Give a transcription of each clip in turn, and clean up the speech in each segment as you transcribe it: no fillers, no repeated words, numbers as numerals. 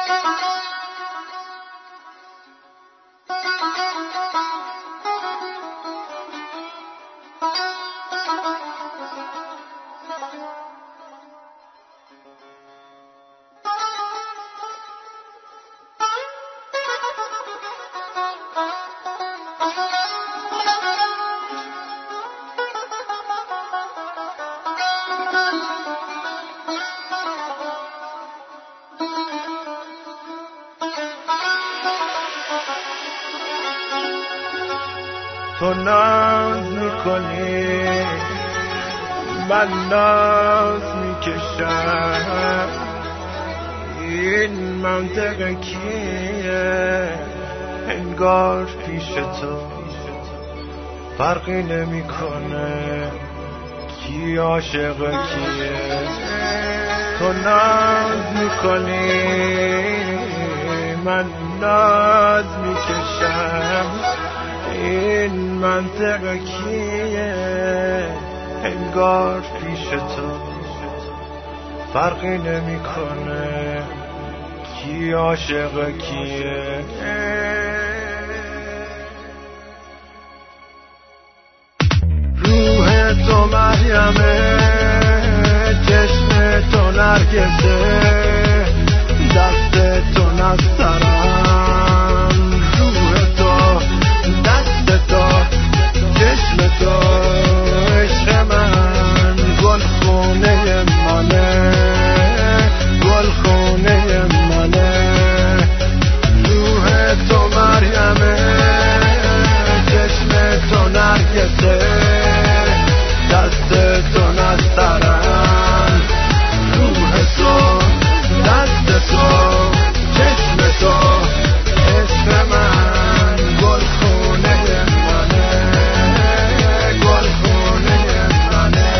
تو ناز میکنی من ناز میکشم، این منطقه کیه انگار پیش تو فرقی نمیکنه کی عاشق کیه. تو ناز میکنی من ناز میکشم، این منطقه کیه انگار پیش تو فرقی نمیکنه کی عاشق کیه. روح تو مریمه، چشم تو نرگسه، دست تو نسترم، روح تو دست تو چشم تو عشق من، گل خونه منه گل خونه منه. روح تو مریمه، چشم تو نرگسه، دست تو نسترم، روح تو دست تو چشم تو عشق من، گل خونه منه گل خونه منه.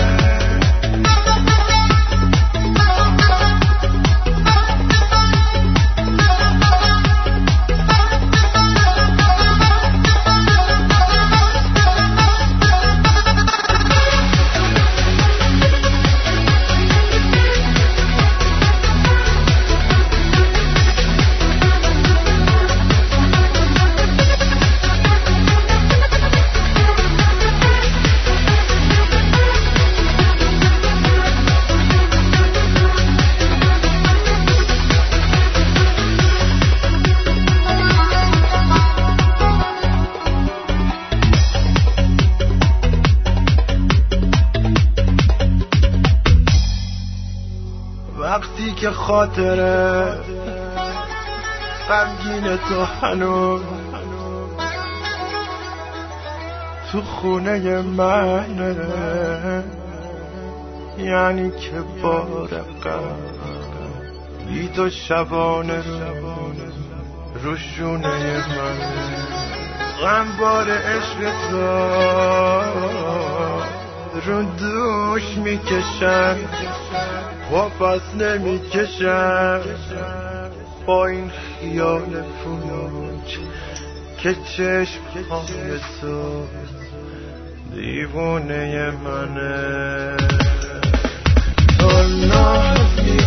وقتی که خاطره غمگین تو هنوز تو خونه منه، یعنی که بارقم بی تو شبانه رو شونه منه. غم بار عشق تو رو دوش میکشم و پس نمیکشم با این خیال فوج که چشم‌های تو دیوونه منه. تو ناز